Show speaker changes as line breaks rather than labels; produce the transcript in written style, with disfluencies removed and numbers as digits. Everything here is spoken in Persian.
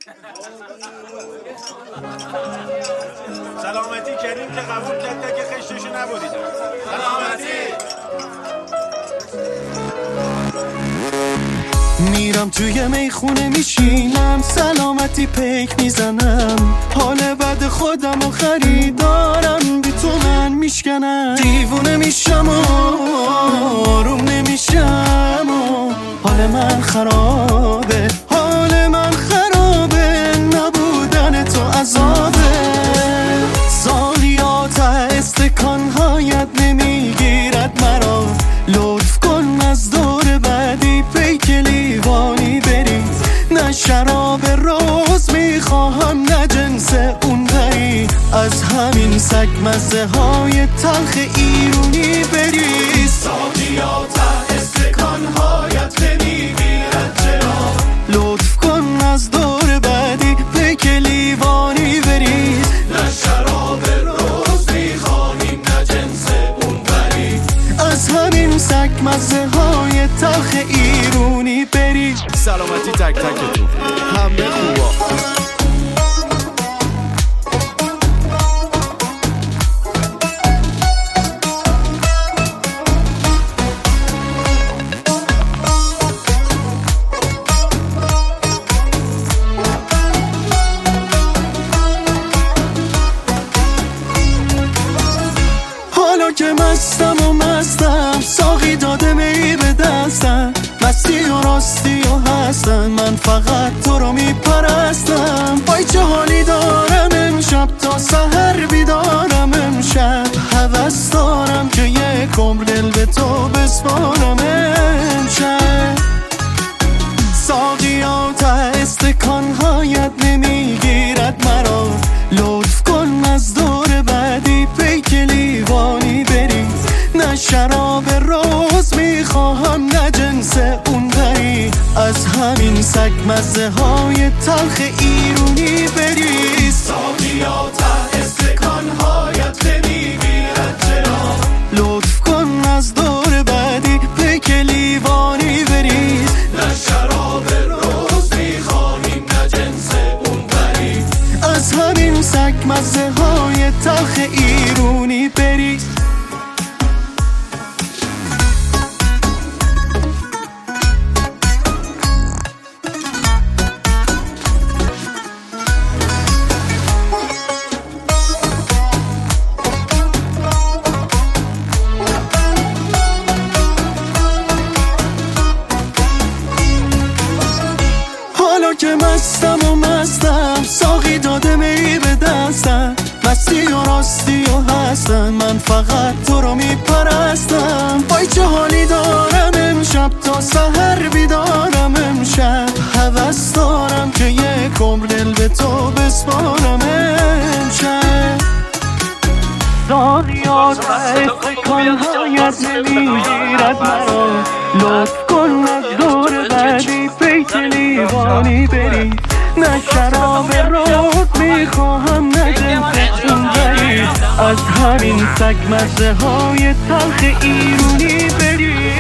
سلامتی کریم که قبول کرده که خشتشو نبودید. سلامتی.
میرم توی میخونه میشینم، سلامتی پیک میزنم، حال بد خودم و خریدارم بی تو من میشکنم. دیوونه میشم و آروم نمیشم و حال من خرابه، حال من خرابه، نبودن تو عذابه. سالیات استکانهایت نمیگیرد مرا، لطف کن از دور بعدی پیک لیوانی بری. نه شراب روز میخواهم نه جنس اون بری، از همین سگ مزه های تلخ ایرونی بری. سالیات استکانهایت نمیگیرد چرا، لطف کن از دور بعدی پیک لیوانی بری. نه شراب روز میخواهیم نه جنس اون بری، از همین سگ مزه های تلخ ایرونی بری.
سلامتی تک تکتون، همه خوبا.
حالا که مستم ساقی داده می به دستم، مستی و راستی و هستم، من فقط تو رو میپرستم. وای چه حالی دارم امشب، تا سحر بیدارم امشب، هوس دارم که یک عمر دل به تو بسپارم امشب. ساقیات استکانهایت نمیگیرد مرا، لطف کن از دور بعدی پیک لیوانی بری. نه شراب روز میخواهم نه جنس اون بری، از همین سگ مزه های تلخ ایرونی بری. ساقیات استکانهایت نمیگیرد چرا، لطف کن از دور بعدی پیک لیوانی بری. نه شراب روز میخواهیم نه جنس اون بری، از همین سگ مزه های تلخ ایرونی بری. حالا که مستم ساقی داده می به دستم، مستی و راستی و هستم، من فقط تو رو میپرستم. وای چه حالی دارم امشب، تا سحر بیدارم امشب، هوس دارم که یک عمر دل به تو بسپارم امشب. ساقیات استکانهایت نمیگیرد مرا، لطف کن از دور بعدی پیک لیوانی بری. نه شراب روز میخواهم نه جنس اون بری، از همین سگ مزه های تلخ ایرونی بری.